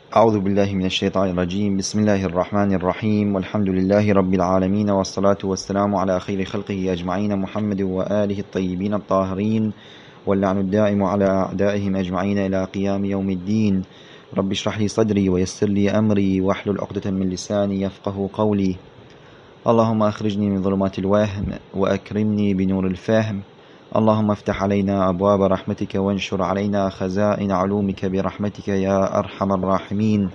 أعوذ بالله من الشيطان الرجيم. بسم الله الرحمن الرحيم، والحمد لله رب العالمين، والصلاة والسلام على خير خلقه أجمعين، محمد وآله الطيبين الطاهرين، واللعن الدائم على أعدائهم أجمعين إلى قيام يوم الدين. رب اشرح لي صدري ويسر لي أمري واحلل عقدة من لساني يفقه قولي. اللهم أخرجني من ظلمات الوهم وأكرمني بنور الفهم. اللهم افتح علينا أبواب رحمتك وانشر علينا خزائن علومك برحمتك يا أرحم الراحمين.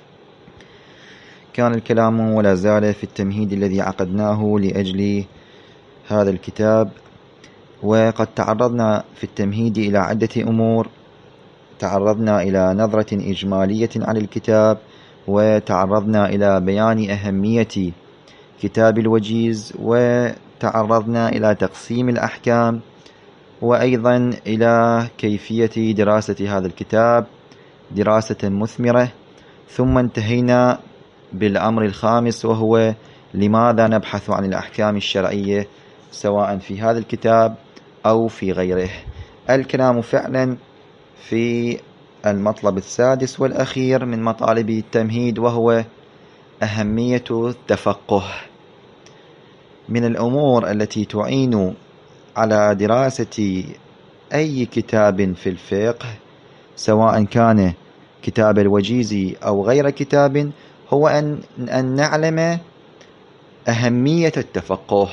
كان الكلام ولا زال في التمهيد الذي عقدناه لأجل هذا الكتاب، وقد تعرضنا في التمهيد إلى عدة أمور. تعرضنا إلى نظرة إجمالية عن الكتاب، وتعرضنا إلى بيان أهمية كتاب الوجيز، وتعرضنا إلى تقسيم الأحكام، وأيضا إلى كيفية دراسة هذا الكتاب دراسة مثمرة. ثم انتهينا بالأمر الخامس، وهو لماذا نبحث عن الأحكام الشرعية سواء في هذا الكتاب أو في غيره. الكلام فعلا في المطلب السادس والأخير من مطالب التمهيد، وهو أهمية التفقه. من الأمور التي تعين على دراسة أي كتاب في الفقه، سواء كان كتاب الوجيز أو غير كتاب، هو أن نعلم أهمية التفقه،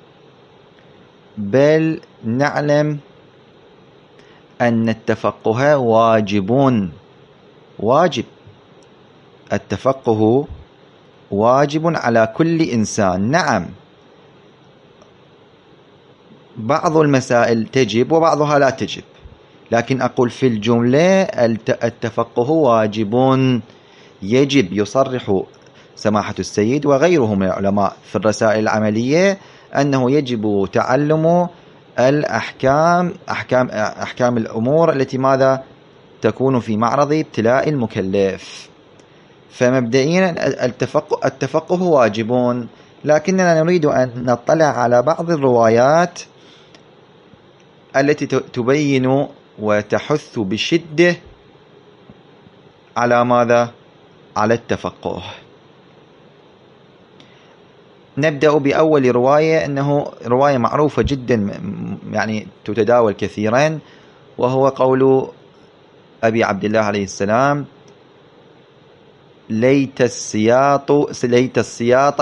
بل نعلم أن التفقه واجب. التفقه واجب على كل إنسان. نعم، بعض المسائل تجب وبعضها لا تجب، لكن أقول في الجملة التفقه واجب يجب. يصرح سماحة السيد وغيره من العلماء في الرسائل العملية أنه يجب تعلم أحكام الأمور التي ماذا تكون في معرض ابتلاء المكلف. فمبدئيا التفقه واجب، لكننا نريد أن نطلع على بعض الروايات التي تبين وتحث بشدة على ماذا؟ على التفقه. نبدأ بأول رواية، أنه رواية معروفة جدا، يعني تتداول كثيرا، وهو قول أبي عبد الله عليه السلام: ليت السياط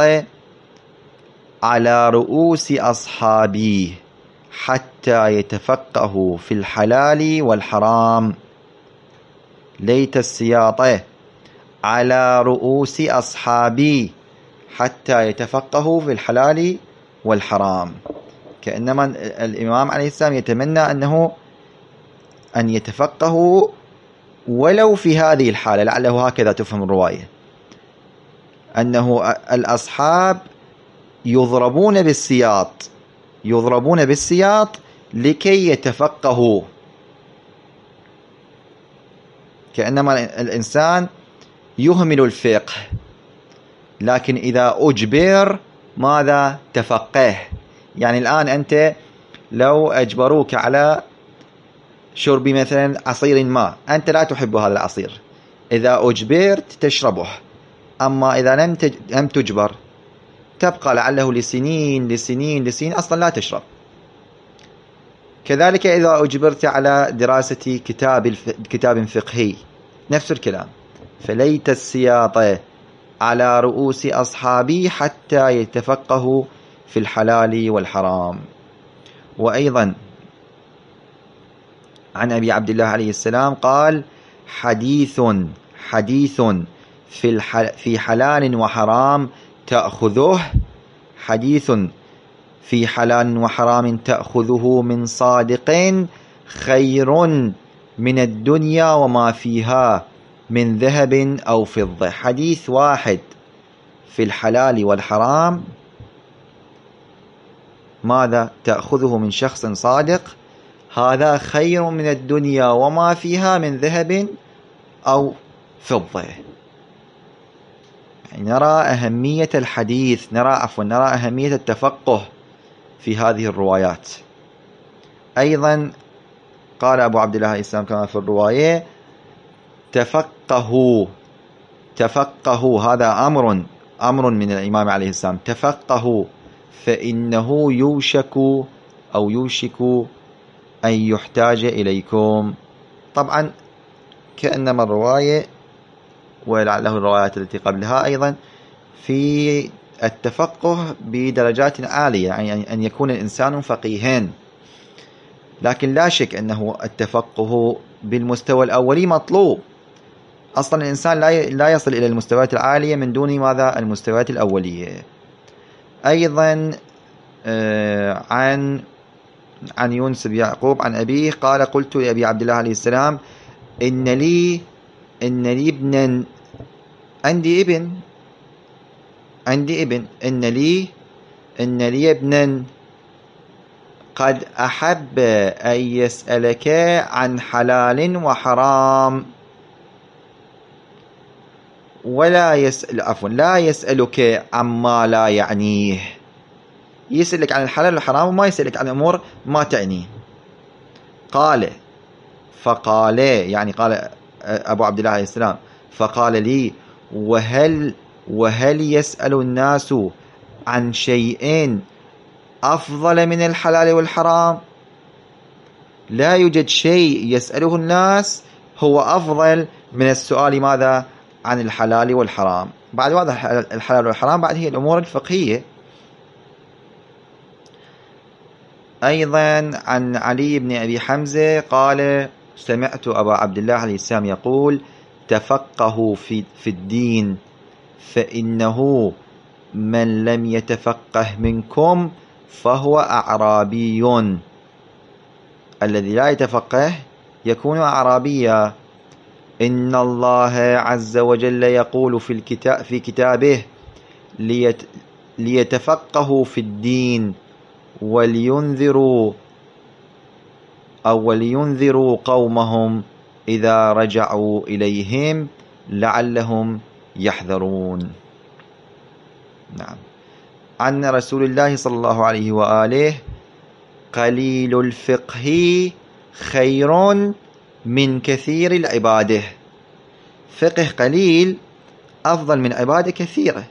على رؤوس أصحابي حتى يتفقهوا في الحلال والحرام. ليت السياط على رؤوس أصحابي حتى يتفقهوا في الحلال والحرام. كأنما الإمام عليه السلام يتمنى أن يتفقهوا ولو في هذه الحالة. لعله هكذا تفهم الرواية، أنه الأصحاب يضربون بالسياط لكي يتفقهوا. كأنما الإنسان يهمل الفقه، لكن إذا أجبر ماذا؟ تفقه. يعني الآن أنت لو أجبروك على شرب مثلا عصير ما، أنت لا تحب هذا العصير، إذا أجبرت تشربه. أما إذا لم تجبر تبقى لعله لسنين أصلا لا تشرب. كذلك إذا أجبرت على دراسة كتاب فقهي، نفس الكلام. فليت السياط على رؤوس أصحابي حتى يتفقهوا في الحلال والحرام. وأيضا عن أبي عبد الله عليه السلام قال: حديث في حلال وحرام تأخذه، حديث في حلال وحرام تأخذه من صادق خير من الدنيا وما فيها من ذهب أو فضة. حديث واحد في الحلال والحرام ماذا؟ تأخذه من شخص صادق، هذا خير من الدنيا وما فيها من ذهب أو فضة. يعني نرى أهمية الحديث، نرى أهمية التفقه في هذه الروايات. أيضا قال أبو عبد الله عليه السلام كما في الرواية: تفقهوا تفقهوا، هذا أمر من الإمام عليه السلام، تفقهوا فإنه يوشك أن يحتاج إليكم. طبعا كأنما الرواية ولعله الروايات التي قبلها أيضا في التفقه بدرجات عالية، يعني أن يكون الإنسان فقيهين، لكن لا شك أنه التفقه بالمستوى الأولي مطلوب. أصلا الإنسان لا يصل إلى المستويات العالية من دون ماذا؟ المستويات الأولية. أيضا عن يونس بن يعقوب عن أبيه قال: قلت لأبي عبد الله عليه السلام: إن لي ابنا، عندي ابن، إن لي ابنا قد أحب أن يسألك عن حلال وحرام لا يسألك عما لا يعنيه. يسألك عن الحلال والحرام وما يسألك عن أمور ما تعنيه. فقال يعني قال أبو عبد الله عليه السلام: فقال لي: وهل يسأل الناس عن شيء أفضل من الحلال والحرام؟ لا يوجد شيء يسأله الناس هو أفضل من السؤال ماذا؟ عن الحلال والحرام. بعد هذا الحلال والحرام بعد هي الأمور الفقهية. أيضا عن علي بن أبي حمزة قال: سمعت أبا عبد الله عليه السلام يقول: تفقهوا في الدين فإنه من لم يتفقه منكم فهو أعرابي. الذي لا يتفقه يكون أعرابيا. إن الله عز وجل يقول في كتابه: ليتفقهوا في الدين ولينذروا قومهم إذا رجعوا إليهم لعلهم يحذرون. نعم. عن رسول الله صلى الله عليه وآله: قليل الفقه خير من كثير العبادة. فقه قليل أفضل من عبادة كثيرة.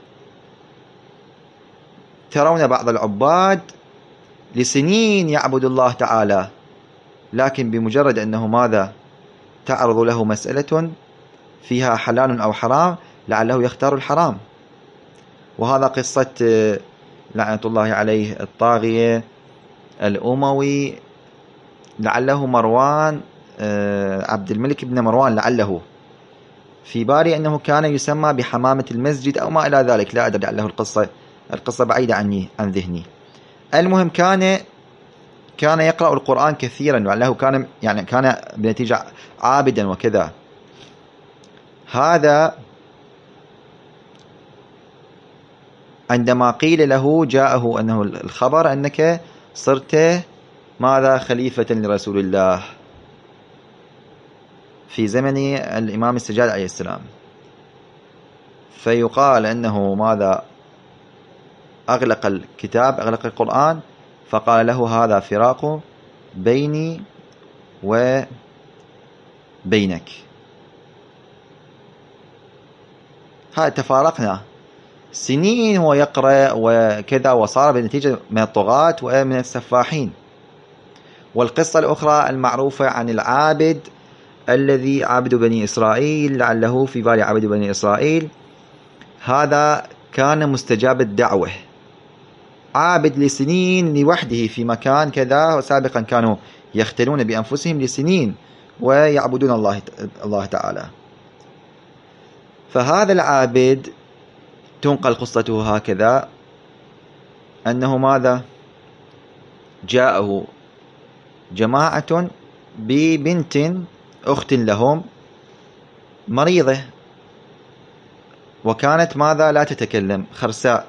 ترون بعض العباد لسنين يعبد الله تعالى، لكن بمجرد أنه ماذا؟ تعرض له مسألة فيها حلال أو حرام لعله يختار الحرام. وهذا قصة لعنة الله عليه الطاغية الأموي، لعله مروان، عبد الملك بن مروان، لعله في بالي أنه كان يسمى بحمامة المسجد أو ما إلى ذلك، لا أدري، لعله القصة بعيدة عني عن ذهني. المهم كان يقرأ القرآن كثيرا، لعله كان بنتيجة عابدا وكذا. هذا عندما قيل له جاءه أنه الخبر أنك صرت ماذا؟ خليفة لرسول الله في زمن الإمام السجاد عليه السلام، فيقال أنه ماذا؟ أغلق الكتاب، أغلق القرآن، فقال له: هذا فراق بيني وبينك. تفارقنا سنين هو يقرأ وكذا، وصار بنتيجة من الطغاة ومن السفاحين. والقصة الأخرى المعروفة عن العابد الذي عبد بني إسرائيل، لعله في بالي عبد بني إسرائيل، هذا كان مستجاب الدعوة، عابد لسنين لوحده في مكان كذا، وسابقا كانوا يختلون بأنفسهم لسنين ويعبدون الله تعالى. فهذا العابد تنقل قصته هكذا، أنه ماذا؟ جاءه جماعة ببنت أخت لهم مريضة، وكانت ماذا؟ لا تتكلم، خرساء.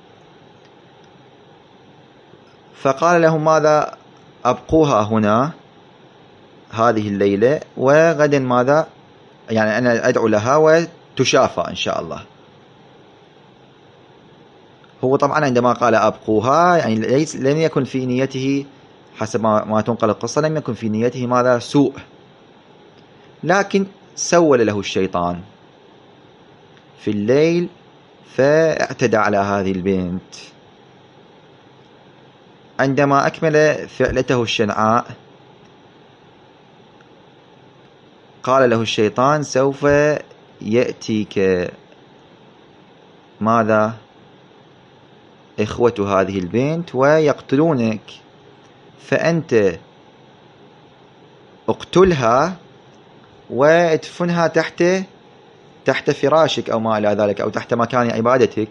فقال لهم: ماذا؟ أبقوها هنا هذه الليلة، وغدا ماذا؟ يعني أنا أدعو لها وتشافى إن شاء الله. هو طبعا عندما قال أبقوها يعني لم يكن في نيته، حسب ما تنقل القصة، لم يكن في نيته ماذا؟ سوء، لكن سول له الشيطان. في الليل فاعتدى على هذه البنت. عندما أكمل فعلته الشنعاء قال له الشيطان: سوف يأتيك ماذا؟ إخوة هذه البنت ويقتلونك، فأنت اقتلها وادفنها تحت فراشك أو ما إلى ذلك، أو تحت مكان عبادتك،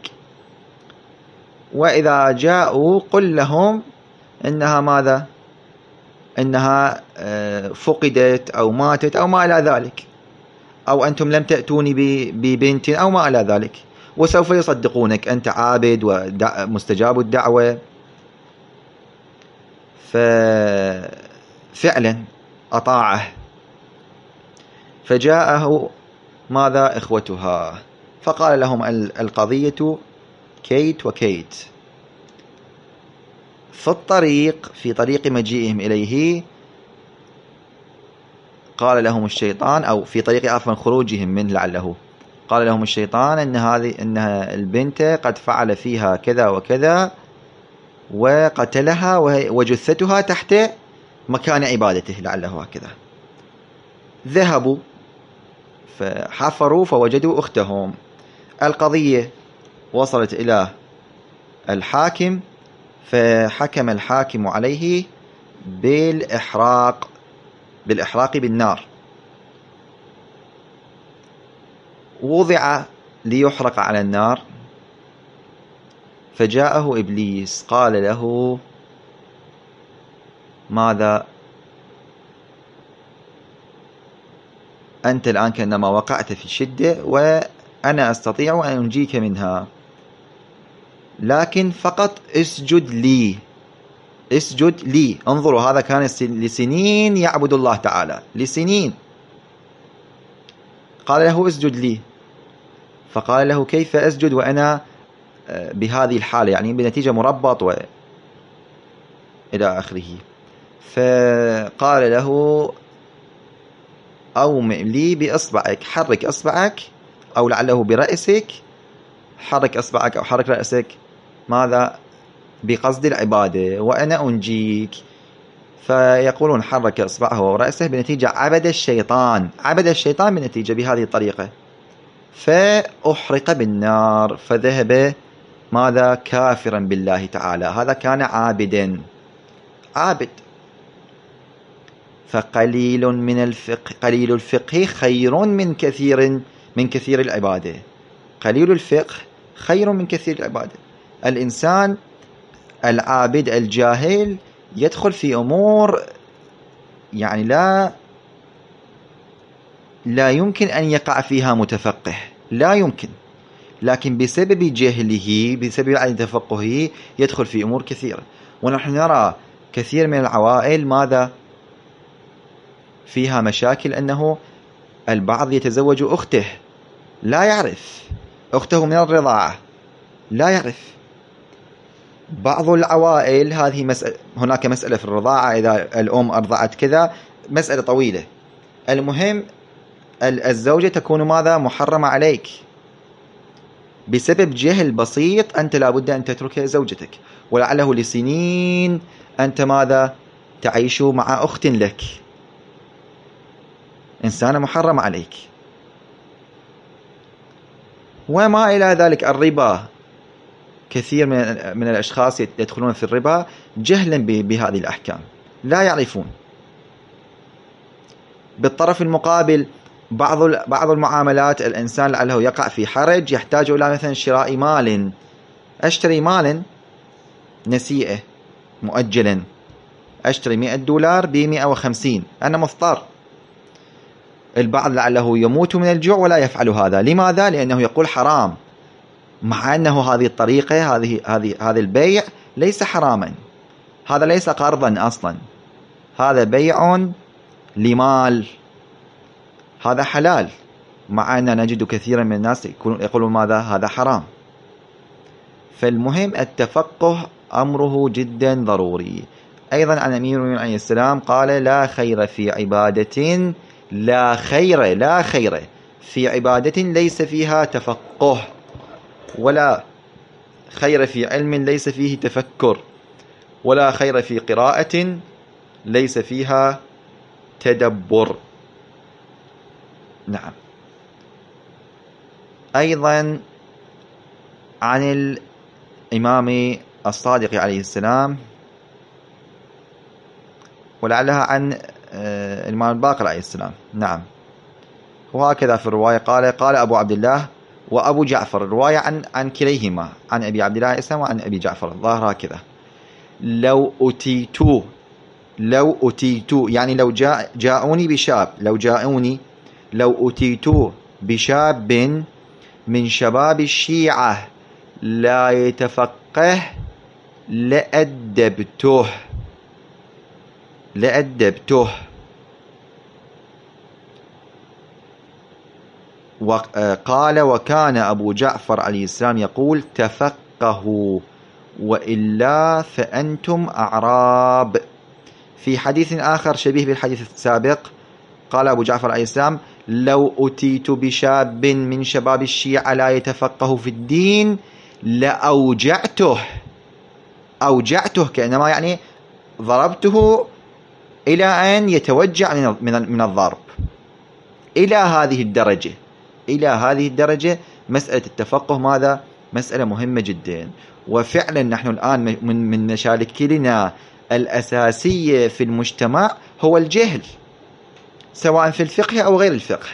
وإذا جاءوا قل لهم إنها ماذا؟ إنها فقدت أو ماتت أو ما إلى ذلك، أو أنتم لم تأتوني ببنت أو ما إلى ذلك، وسوف يصدقونك، أنت عابد ومستجاب الدعوة. ففعلا أطاعه، فجاءه ماذا؟ إخوتها، فقال لهم القضية كيت وكيت. في طريق مجيئهم إليه قال لهم الشيطان، أو في طريق عفوا خروجهم منه لعله، قال لهم الشيطان إن البنت قد فعل فيها كذا وكذا وقتلها وجثتها تحت مكان عبادته لعله هكذا. ذهبوا فحفروا فوجدوا أختهم. القضية وصلت إلى الحاكم، فحكم الحاكم عليه بالإحراق بالنار. وضع ليحرق على النار، فجاءه إبليس قال له: ماذا؟ أنت الآن كأنما وقعت في شدة وأنا أستطيع أن أنجيك منها، لكن فقط اسجد لي. انظروا، هذا كان لسنين يعبد الله تعالى، لسنين. قال له: اسجد لي. فقال له: كيف أسجد وأنا بهذه الحالة، يعني بنتيجة مربط إلى آخره. فقال له: أومئ لي بإصبعك، حرك إصبعك، أو لعله برأسك، حرك إصبعك أو حرك رأسك، ماذا؟ بقصد العبادة، وأنا أنجيك. فيقولون حرك إصبعه ورأسه، بنتيجة عبد الشيطان بنتيجة بهذه الطريقة، فأحرق بالنار، فذهب ماذا؟ كافرا بالله تعالى. هذا كان عابد. فقليل قليل الفقه خير من كثير العبادة. قليل الفقه خير من كثير العبادة. الإنسان العابد الجاهل يدخل في أمور يعني لا يمكن أن يقع فيها متفقه، لا يمكن، لكن بسبب جهله، بسبب عدم تفقهه، يدخل في أمور كثيرة. ونحن نرى كثير من العوائل ماذا؟ فيها مشاكل، أنه البعض يتزوج أخته لا يعرف، أخته من الرضاعة لا يعرف. بعض العوائل هذه هناك مسألة في الرضاعة، إذا الأم أرضعت كذا، مسألة طويلة. المهم الزوجة تكون ماذا؟ محرمة عليك بسبب جهل بسيط. أنت لابد أن تترك زوجتك، ولعله لسنين أنت ماذا؟ تعيش مع أخت لك، إنسانة محرمة عليك. وما إلى ذلك. الربا، كثير من الأشخاص يدخلون في الربا جهلا بهذه الأحكام، لا يعرفون. بالطرف المقابل بعض المعاملات، الإنسان لعله يقع في حرج، يحتاج إلى مثلا شراء مال، أشتري مالا نسيئة مؤجلا، أشتري $100 ب150، أنا مضطر. البعض لعله يموت من الجوع ولا يفعل هذا. لماذا؟ لأنه يقول حرام، مع أنه هذه الطريقة، هذا البيع ليس حراما، هذا ليس قرضا أصلا، هذا بيع لمال، هذا حلال، مع أن نجد كثيرا من الناس يقولون ماذا؟ هذا حرام. فالمهم التفقه أمره جدا ضروري. أيضا عن أمير المؤمنين عليه السلام قال: لا خير في عبادة، لا خير في عبادة ليس فيها تفقه، ولا خير في علم ليس فيه تفكر، ولا خير في قراءة ليس فيها تدبر. نعم. أيضا عن الإمام الصادق عليه السلام، ولعلها عن الإمام الباقر عليه السلام. نعم. وهكذا في الرواية قال أبو عبد الله وأبو جعفر، الرواية عن كليهما، عن أبي عبد الله عليه السلام وعن أبي جعفر، الظاهر هكذا: لو أتيتو يعني لو جاءوني بشاب، لو أتيتو بشاب من شباب الشيعة لا يتفقه لأدبته. وقال: وكان أبو جعفر عليه السلام يقول: تفقهوا وإلا فأنتم أعراب. في حديث آخر شبيه بالحديث السابق قال أبو جعفر عليه السلام: لو أتيت بشاب من شباب الشيعة لا يتفقه في الدين لأوجعته. كأنما يعني ضربته إلى أن يتوجع من الضرب. إلى هذه الدرجة مسألة التفقه ماذا؟ مسألة مهمة جدا. وفعلا نحن الآن من مشاكلنا الأساسية في المجتمع هو الجهل، سواء في الفقه أو غير الفقه.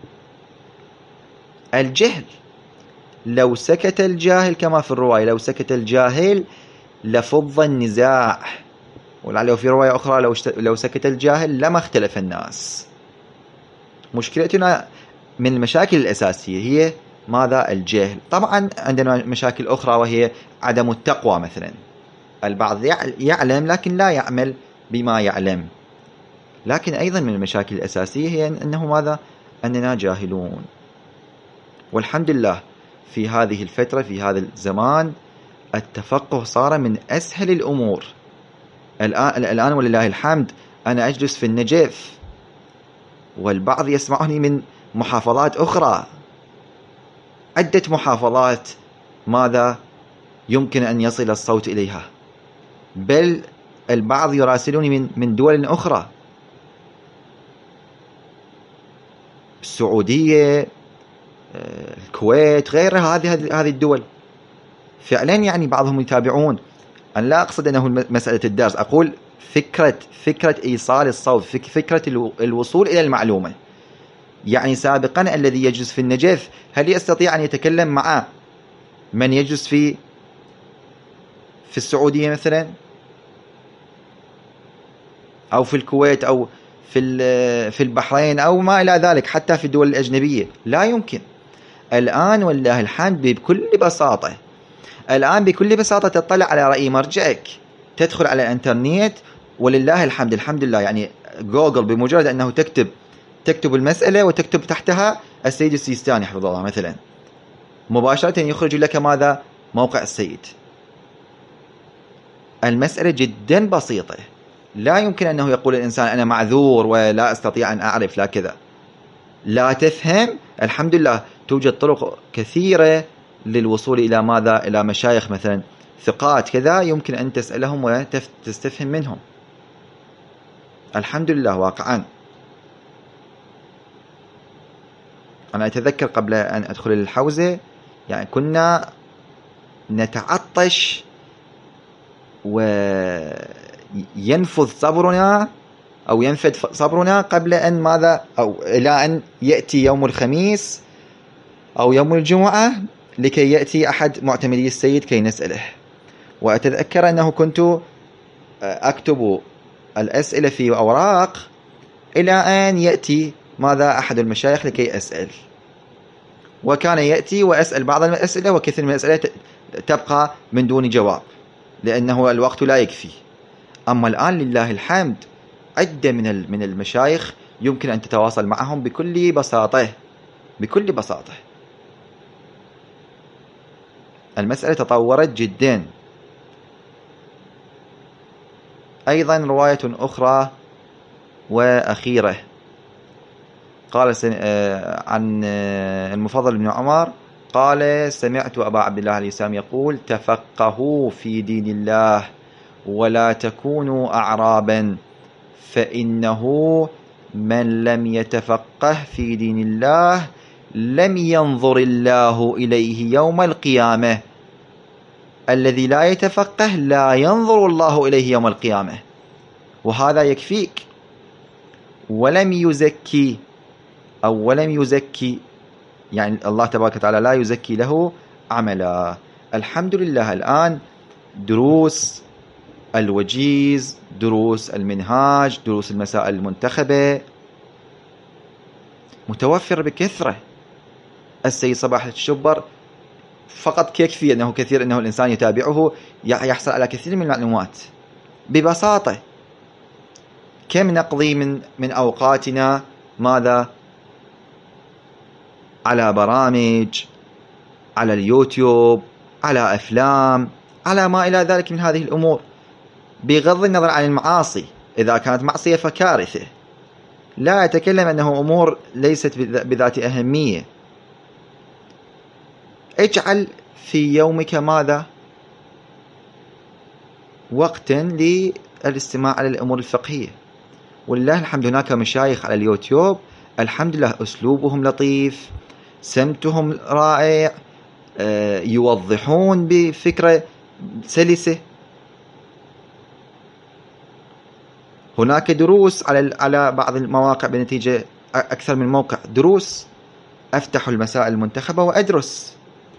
الجهل، لو سكت الجاهل كما في الرواية، لو سكت الجاهل لفض النزاع، ولعله في رواية أخرى لو سكت الجاهل لما اختلف الناس. مشكلتنا من المشاكل الأساسية هي ماذا؟ الجهل. طبعا عندنا مشاكل أخرى وهي عدم التقوى مثلا. البعض يعلم لكن لا يعمل بما يعلم. لكن أيضا من المشاكل الأساسية هي أنه ماذا؟ أننا جاهلون. والحمد لله في هذه الفترة، في هذا الزمان، التفقه صار من أسهل الأمور. الآن ولله الحمد أنا أجلس في النجف والبعض يسمعني من محافظات أخرى، عدة محافظات ماذا يمكن أن يصل الصوت إليها، بل البعض يراسلوني من دول أخرى، السعودية، الكويت، غيرها، هذه الدول. فعلا يعني بعضهم يتابعون. أنا لا أقصد أنه مسألة الدرس، أقول فكرة إيصال الصوت، فكرة الوصول إلى المعلومة. يعني سابقا الذي يجلس في النجف هل يستطيع أن يتكلم مع من يجلس في السعودية مثلا، أو في الكويت، أو في البحرين، أو ما إلى ذلك، حتى في الدول الأجنبية؟ لا يمكن. الآن والله الحمد بكل بساطة تطلع على رأي مرجعك، تدخل على الانترنت، ولله الحمد لله يعني جوجل بمجرد أنه تكتب المسألة وتكتب تحتها السيد السيستاني حفظه الله مثلا، مباشرة يخرج لك ماذا؟ موقع السيد. المسألة جدا بسيطة. لا يمكن أنه يقول الإنسان أنا معذور ولا أستطيع أن أعرف، لا كذا، لا تفهم. الحمد لله توجد طرق كثيرة للوصول إلى ماذا؟ إلى مشايخ مثلا ثقات كذا، يمكن أن تسألهم وتستفهم منهم. الحمد لله واقعا. أنا أتذكر قبل أن أدخل الحوزة يعني كنا نتعطش وينفذ صبرنا قبل أن ماذا؟ أو إلى أن يأتي يوم الخميس أو يوم الجمعة لكي يأتي أحد معتمدي السيد كي نسأله. وأتذكر أنه كنت أكتب الأسئلة في أوراق إلى أن يأتي ماذا؟ أحد المشايخ لكي أسأل. وكان يأتي وأسأل بعض الأسئلة، وكثير من الأسئلة تبقى من دون جواب لأنه الوقت لا يكفي. أما الآن لله الحمد عدة من المشايخ يمكن أن تتواصل معهم بكل بساطة. المسألة تطورت جدا. أيضا رواية أخرى وأخيرة قال عن المفضل بن عمر قال سمعت أبا عبد الله الإسلام يقول تفقهوا في دين الله ولا تكونوا أعرابا، فإنه من لم يتفقه في دين الله لم ينظر الله إليه يوم القيامة. الذي لا يتفقه لا ينظر الله إليه يوم القيامة، وهذا يكفيك. ولم يزكي يعني الله تبارك وتعالى لا يزكي له عملا. الحمد لله الآن دروس الوجيز، دروس المنهاج، دروس المسائل المنتخبة متوفر بكثرة. السيد صباح الشبر فقط يكفي أنه كثير أنه الإنسان يتابعه يحصل على كثير من المعلومات ببساطة. كم نقضي من أوقاتنا ماذا؟ على برامج، على اليوتيوب، على أفلام، على ما إلى ذلك من هذه الأمور، بغض النظر عن المعاصي. إذا كانت معصية فكارثة، لا أتكلم أنه أمور ليست بذات أهمية. اجعل في يومك ماذا؟ وقتا للاستماع على الأمور الفقهية. ولله الحمد هناك مشايخ على اليوتيوب الحمد لله أسلوبهم لطيف، سمتهم رائع، يوضحون بفكرة سلسة. هناك دروس على بعض المواقع بنتيجة أكثر من موقع دروس. أفتح المسائل المنتخبة وأدرس.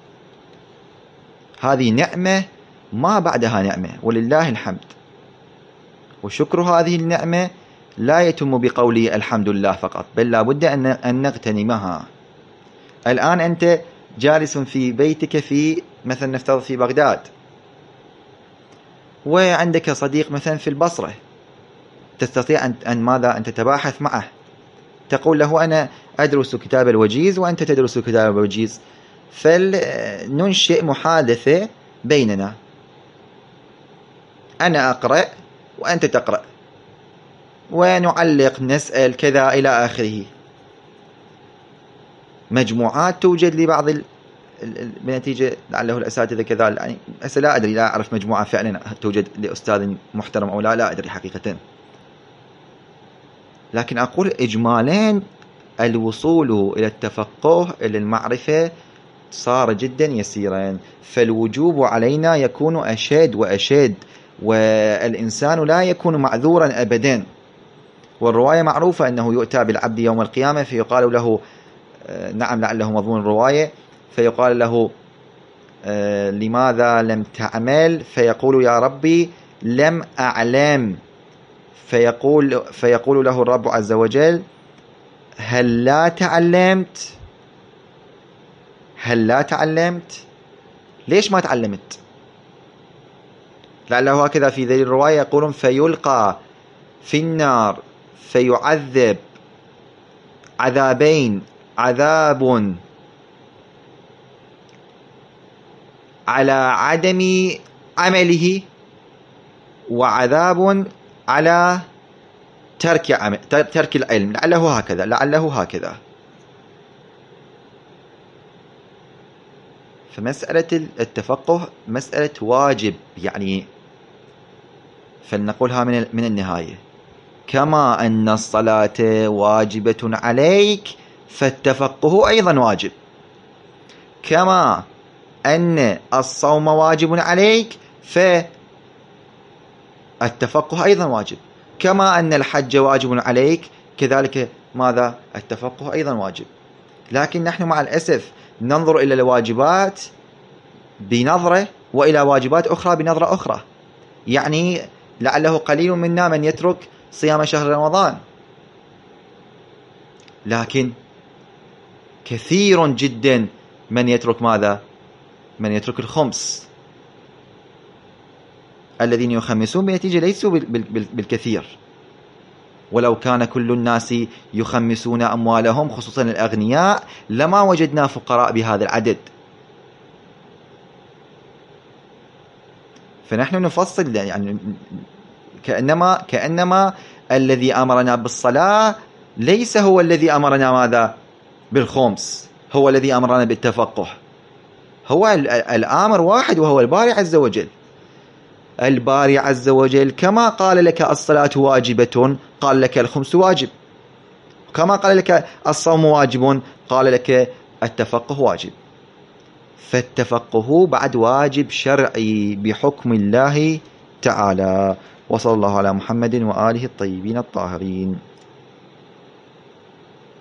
هذه نعمة ما بعدها نعمة، ولله الحمد. وشكر هذه النعمة لا يتم بقولي الحمد لله فقط، بل لا بد أن نغتنمها. الآن أنت جالس في بيتك في مثلا نفترض في بغداد، وعندك صديق مثلا في البصرة، تستطيع أن ماذا؟ أن تتباحث معه، تقول له أنا أدرس كتاب الوجيز وأنت تدرس كتاب الوجيز، فلننشئ محادثة بيننا، أنا أقرأ وأنت تقرأ، ونعلق، نسأل، كذا إلى آخره. مجموعات توجد لبعض بنتيجة لعله الأساتذة كذا، يعني لا أدري، لا أعرف مجموعة فعلا توجد لأستاذ محترم أو لا أدري حقيقة. لكن أقول إجمالا الوصول إلى التفقه، إلى المعرفة صار جدا يسيرا، فالوجوب علينا يكون أشد وأشد، والإنسان لا يكون معذورا أبدا. والرواية معروفة أنه يؤتى بالعبد يوم القيامة فيقال له نعم لعله مضمون الرواية، فيقال له لماذا لم تعمل؟ فيقول يا ربي لم أعلم. فيقول له الرب عز وجل هل لا تعلمت؟ هل لا تعلمت؟ ليش ما تعلمت؟ لعله هكذا في ذي الرواية يقولون فيلقى في النار فيعذب عذابين، عذاب على عدم عمله، وعذاب على ترك العلم. لعله هكذا. فمسألة التفقه مسألة واجب، يعني فلنقولها من النهاية، كما أن الصلاة واجبة عليك فالتفقه أيضا واجب، كما أن الصوم واجب عليك فالتفقه أيضا واجب، كما أن الحج واجب عليك كذلك ماذا؟ التفقه أيضا واجب. لكن نحن مع الأسف ننظر إلى الواجبات بنظرة، وإلى واجبات أخرى بنظرة أخرى. يعني لعله قليل منا من يترك صيام شهر رمضان، لكن كثير جدا من يترك ماذا؟ من يترك الخمس. الذين يخمسون بنتيجة ليسوا بالكثير، ولو كان كل الناس يخمسون أموالهم خصوصا الأغنياء لما وجدنا فقراء بهذا العدد. فنحن نفصل، يعني كأنما الذي أمرنا بالصلاة ليس هو الذي أمرنا ماذا؟ بالخمس، هو الذي أمرنا بالتفقه. هو الآمر واحد وهو الباري عز وجل. الباري عز وجل كما قال لك الصلاة واجبة قال لك الخمس واجب، كما قال لك الصوم واجب قال لك التفقه واجب. فالتفقه بعد واجب شرعي بحكم الله تعالى. وصلى الله على محمد وآله الطيبين الطاهرين.